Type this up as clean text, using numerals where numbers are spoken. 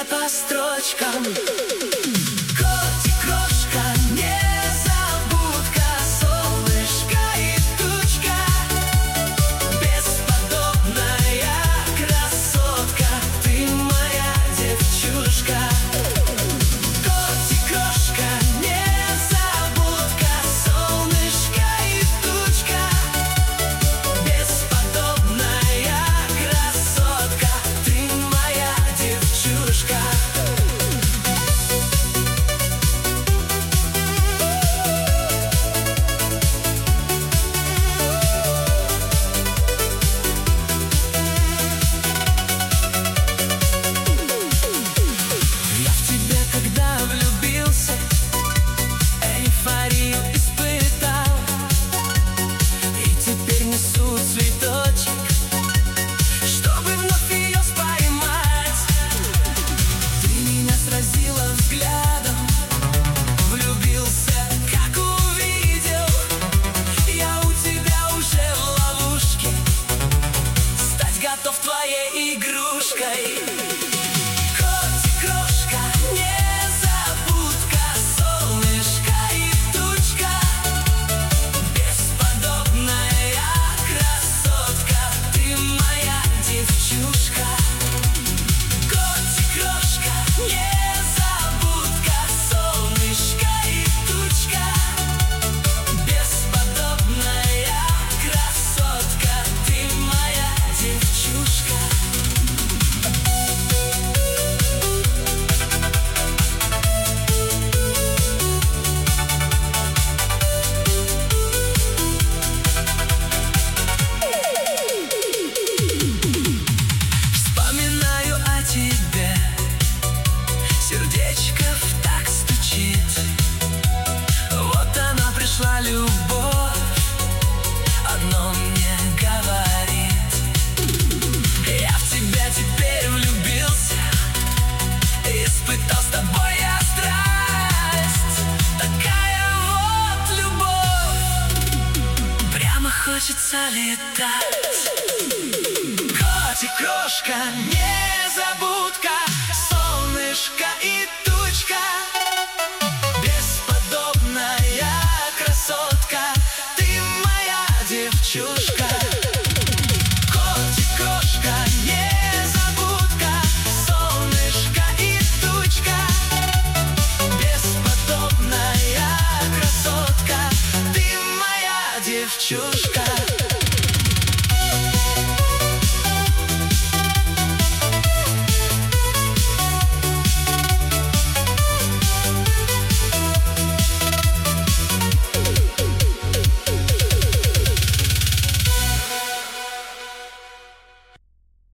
по строчкам. Котик, крошка, незабудка, солнышко и тучка, бесподобная красотка, ты моя девчушка. Котик, крошка, незабудка, солнышко и тучка, бесподобная красотка, ты моя девчушка. Я в тебя, когда влюбился, эйфорию испытал, и теперь несу цветочек, чтобы вновь ее поймать. Ты меня сразила взглядом, влюбился, как увидел. Я у тебя уже в ловушке, стать готов твоей игрушкой. Котик, крошка, незабудка, солнышко и тучка, бесподобная красотка, ты моя девчушка. Котик, крошка, незабудка, солнышко и тучка, бесподобная красотка, ты моя девчушка. Вспоминаю о тебе, сердечко в такт стучит. Вот она пришла, любовь, одно мне говорит. Я в тебя теперь влюбился, испытал с тобой я страсть. Такая вот любовь, прямо хочется летать. Котик, крошка, незабудка, солнышко и тучка, бесподобная красотка, ты моя девчушка. Котик, крошка, незабудка, солнышко и тучка, бесподобная красотка, ты моя девчушка.